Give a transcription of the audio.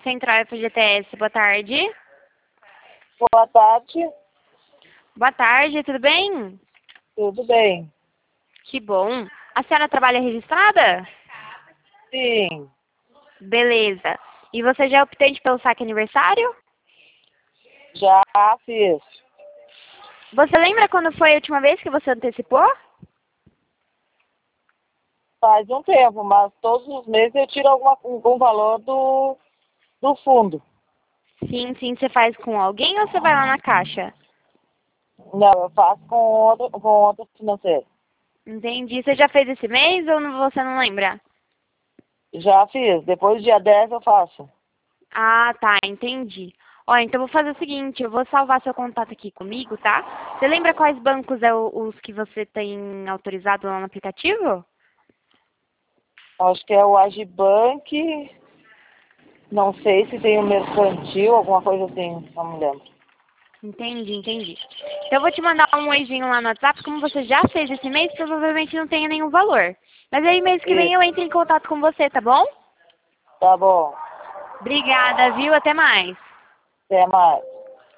Central FGTS, boa tarde. Boa tarde, Boa tarde, tudo bem? tudo bem? Que bom. A senhora trabalha registrada? Sim, Beleza. E você já é optante pelo saque aniversário? já fiz. Você lembra quando foi a última vez que você antecipou? Faz um tempo, mas todos os meses eu tiro algum valor do fundo. Sim, sim. Você faz com alguém ou você vai lá na caixa? Não, eu faço com outro financeiro. Entendi. Você já fez esse mês ou você não lembra? Já fiz, depois do dia 10 eu faço. Ah, tá. Entendi. Ó, então eu vou fazer o seguinte, eu vou salvar seu contato aqui comigo, tá? Você lembra quais bancos é os que você tem autorizado lá no aplicativo? Acho que é o Agibank, não sei se tem o Mercantil, alguma coisa assim, não me lembro. Entendi, entendi. Então eu vou te mandar um oizinho lá no WhatsApp, como você já fez esse mês, provavelmente não tenha nenhum valor. Mas aí mês que vem Isso, eu entro em contato com você, tá bom? tá bom. Obrigada, viu? Até mais. Até mais.